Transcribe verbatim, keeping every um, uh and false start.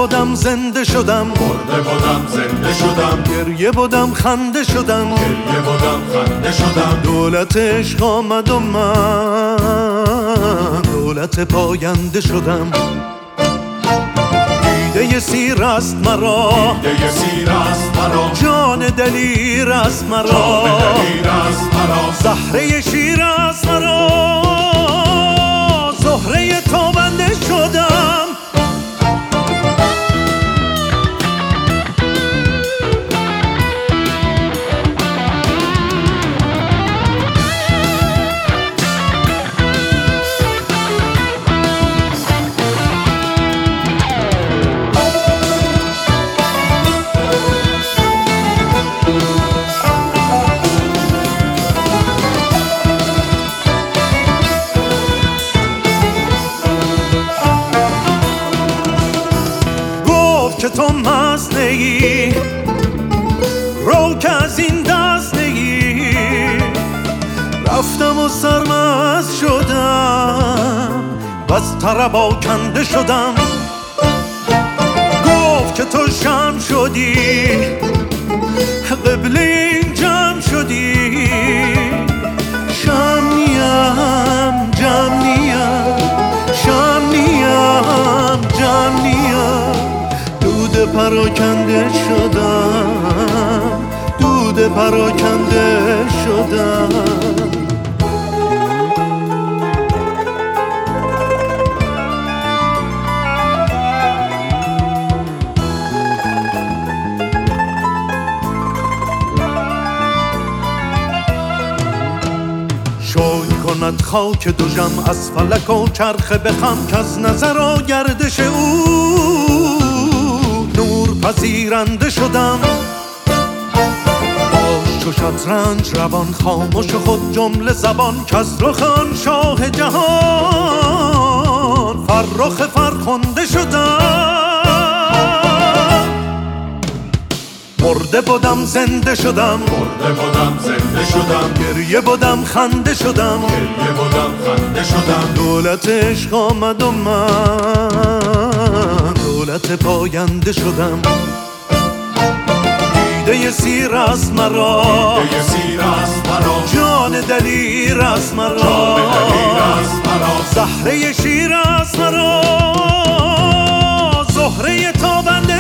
بودم زنده شدم، مرده بودم زنده شدم، گریه بودم خنده شدم، گریه بودم خنده شدم. دولت عشق آمد و من دولت پاینده شدم. دیده سیر است مرا، دیده سیر است مرا، جان دلیر است مرا، جان دلیر است مرا. زهره شیر است مرا، زهره تابنده شدم. که تو مست نگی، رو که از این دست نگی. رفتم و سرمست شدم و از طرب آکنده شدم. گفت که تو شمع شدی، قبله این جمع شدی. شمع نیم جمع نیم، شمع نیم جمع نیم. دود پراکنده شدم، دود پراکنده شدم. شوی کند خاک دو جم از فلک و چرخ بخم، که از نظر و گردش او پذیرنده شدم. باش چو شطرنج روان خاموش خود جمله زبان، که از رخ آن شاه جهان فرخ فرخنده شدم. مرده بودم زنده شدم، مرده بودم زنده شدم، گریه بودم خنده شدم، گریه بودم خنده شدم. دولت عشق آمد و من دولت پاینده شدم. دیده سیر است مرا، دیده سیر است مرا، جان دلیر است مرا، جان دلیر است مرا. زهره شیر است مرا، زهره تابنده